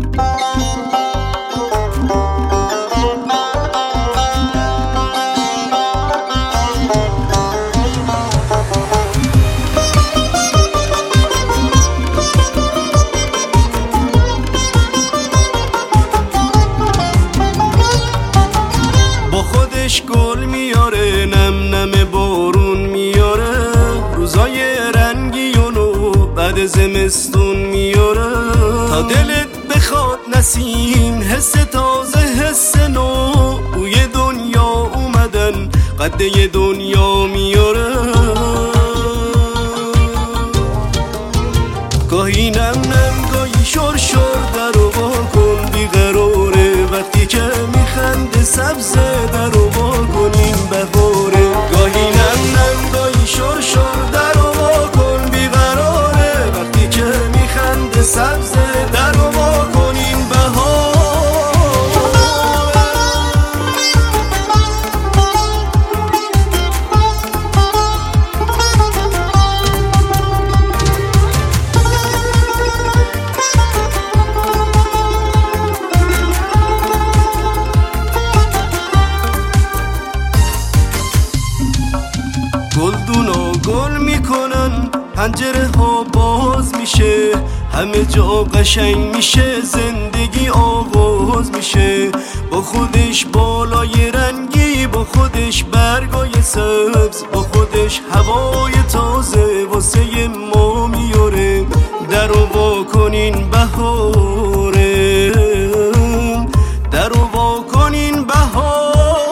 گل میاره، نم نم بارون میاره، روزای رنگی و نو بعد زمستون میاره. تا دلت بخواد نسیم، حس تازه حس نو، بوی دنیا اومدن قده دنیا میاره. گاهی نم نم گاهی شر شر درو وا کن، بیقراره وقتی که میخنده سبزه درو وا کنیم بهاره. گاهی نم نم گاهی شر شر درو وا کن، بیقراره وقتی که میخنده سبزه درو وا کنیم بهاره. گلدونا گل میکنن، پنجره ها باز میشه، همه جا قشنگ میشه، زندگی آغاز میشه. با خودش بالای رنگی، با خودش برگای سبز، با خودش هوای تازه واسه ما میاره. درو وا کنین بهاره، درو وا کنین بهاره.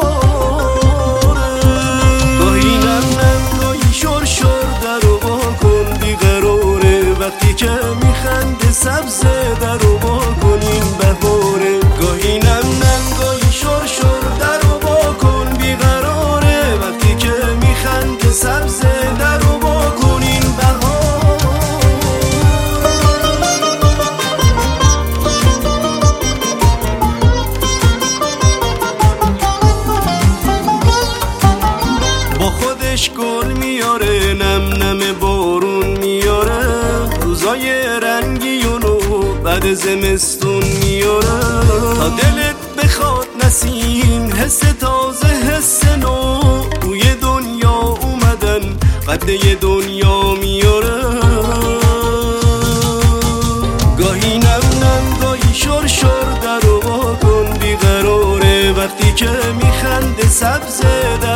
وقتی که میخنده سبزه درو وا کنیم بهاره. گاهی نم نم گاهی شر شر درو وا کن، بیقراره وقتی که میخنده سبزه درو وا کنیم بهاره. با خودش گل میاره، نم نم بارون میاره، روزای رنگی و نو بعد زمستون میاره. تا دلت بخواد نسیم، حس تازه حس نو، بوی دنیا اومدن قده دنیا میاره. گاهی نم نم گاهی شر شر درو وا کن، بیقراره وقتی که میخنده سبزه